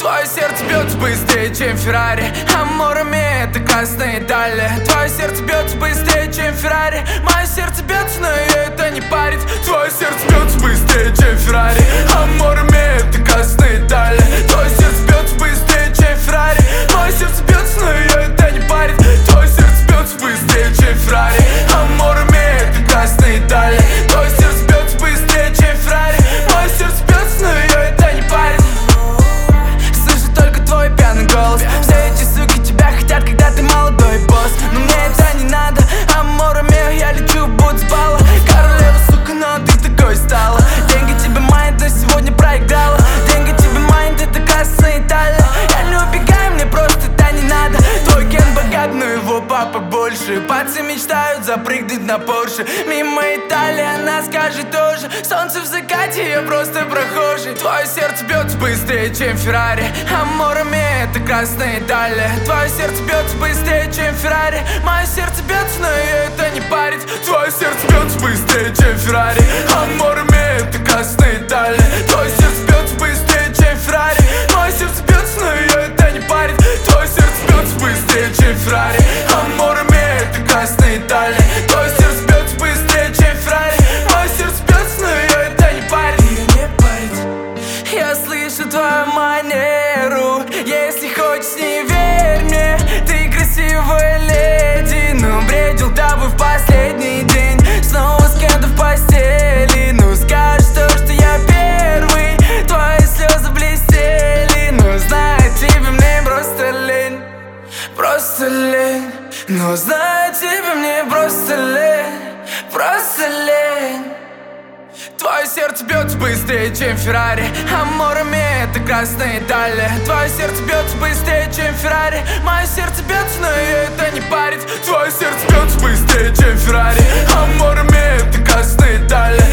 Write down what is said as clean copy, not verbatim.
Твое сердце бьется быстрее, чем Феррари, Аморами это красные дали. Твое сердце бьется быстрее, чем Феррари, мое сердце бьется, но ее это не парит. Твое сердце бьется быстрее, чем Феррари, Аморами это красные дали. Твое сердце бьется быстрее, чем Феррари, мое сердце бьется, но ее это не парит. Твое сердце бьется быстрее, чем Феррари, Аморами это красные дали. Твое сердце бьется быстрее, чем Феррари, мое сердце бьется, но ее это не парит. Слышу только твой пьяный голос. Все эти суки тебя хотят, когда ты молодой босс. Но мне это не надо, Аморами я лечу будто с балла. Королева, сука, но ты такой стала. Деньги тебе майнд, но сегодня проиграла. Деньги тебе майнд, это красная Италия. Я не убегаю, мне просто это не надо. Твой Кен богат, но его папа больше. Пацы мечтают запрыгнуть на Порше. Мимо Италии, она скажет тоже. Солнце в закате, я просто прохожий. Твое сердце бьется быстрее, чем Феррари, Аморами это красная Италия. Твое сердце бьется быстрее, чем Феррари, мое сердце бьется, но ее это не парит. Твое сердце бьется быстрее, чем Феррари, Аморами это красная Италия. Твое сердце бьется быстрее, чем Феррари, мое сердце бьется, но ее это не парит. Твое сердце бьется быстрее, чем Феррари, Аморами это красная Италия. Твое сердце бьется быстрее, чем Феррари, мое сердце бьется, но ее это не парит. Я слышу твою манеру. Если хочешь, не верь мне. Ты красивая леди, но бредил тобой в последний день. Снова с кем-то в постели. Ну скажешь то, что я первый. Твои слезы блестели, но знаю, тебе мне просто лень. Просто лень. Но знаю, тебе мне просто лень. Просто лень. Твое сердце бьется быстрее, чем Феррари, Аморами это красная Италия. Твое сердце бьется быстрее, чем Феррари, мое сердце бьется, но ее это не парит. Твое сердце бьется быстрее, чем Феррари, Аморами это красная Италия.